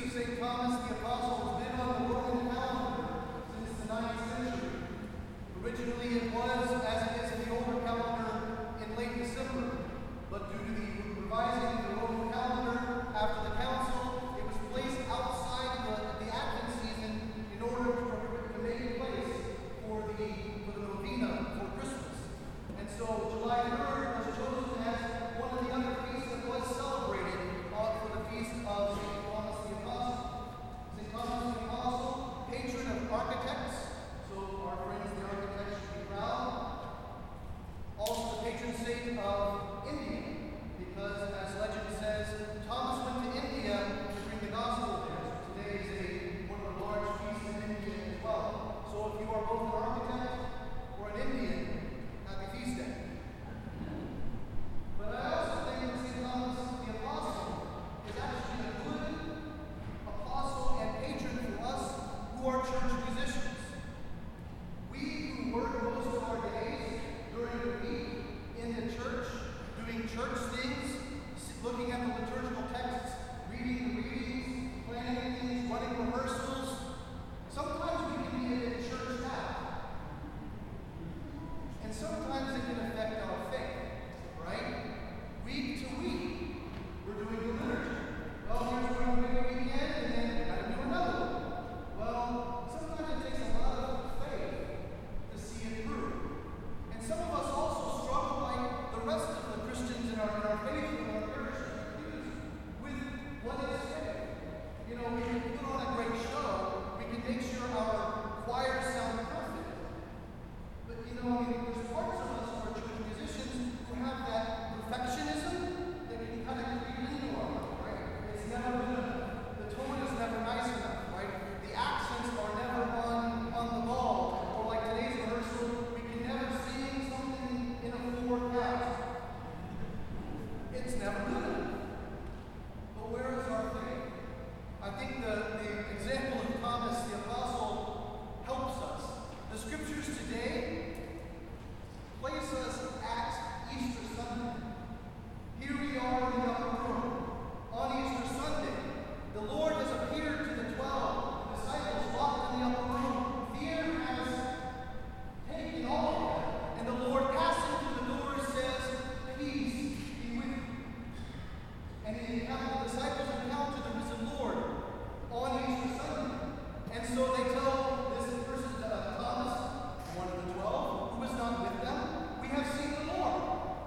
St. Thomas the Apostle has been on the Roman calendar since the 9th century. Originally it was, as it is in the older calendar, in late December, but due to the revising of the Roman calendar after the council, it was placed outside the Advent season in order to make place for the novena for Christmas. And so July 3rd was chosen as one of the other feasts that was celebrated for the feast of St. Thomas the Apostle. St. Thomas the Apostle, patron of architects, so our friends the architects should be proud. Also the patron saint of India, because as legend says, Thomas went to India to bring the gospel there. So today is one of the large feasts in India as well. So if you are both an architect or an Indian, happy feast day. But I also think that St. Thomas the Apostle is actually a good apostle and patron for us who are church musicians. We who work most of our days during the week in the church, doing church things, looking at the liturgical texts, reading the readings, planning things, running rehearsals, sometimes we can be a bit churched out. And sometimes it can affect our faith, right? Week to week, we're doing the liturgy. Well, here's one big weekend, and then got to do another one. Well, sometimes it takes a lot of faith to see it through. And some of us also struggle like the rest of the Christians in our faith and our parish with what is faith. You know, we can put on a great show, we can make sure our choirs sound perfect. But you know, there's parts of us who are church musicians who have that perfectionism that can kind of creep into our life, right? It's never good enough. The tone is never nice enough, right? The accents are never on the ball. Or like today's rehearsal, we can never sing something in a 4/4. It's never good enough. But where is our faith? I think the example of Thomas the Apostle helps us. The scriptures today place us at Easter Sunday. Here we are in the upper room. On Easter Sunday, the Lord has appeared to the 12 disciples locked in the upper room. Fear has taken all of them. And the Lord, passing through the door, says, "Peace be with you." And the disciples encounter the risen Lord on Easter Sunday. And so they tell this person, Thomas, one of the 12, who was not with them, "We have seen the Lord."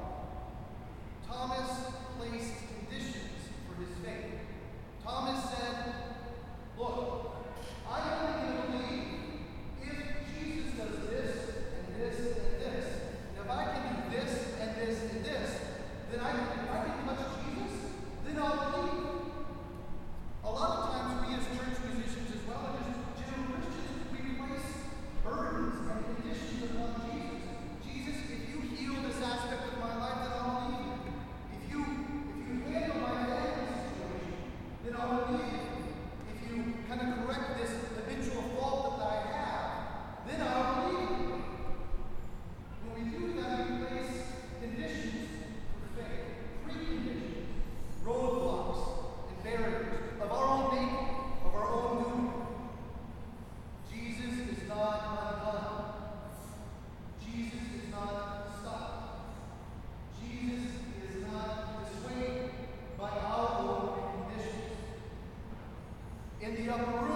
Thomas placed conditions for his faith. Thomas said, "Look, I'm only going to believe if Jesus does this and this and this. And if I can do this and this and this, then if I can touch Jesus, then I'll believe." A lot of times we as church musicians as well as general Christians, we place burdens and conditions upon Jesus. Jesus, if you heal this aspect of my life, then I'll believe you. If you handle my family situation, then I'll believe you. If you kind of correct this habitual fault that I have, then I'll believe you. When we do that, we place conditions for faith. Preconditions, roadblocks, and barriers of our own making, of our own doing. Jesus is not undone. Jesus is not stopped. Jesus is not dissuaded by our own conditions. In the upper room,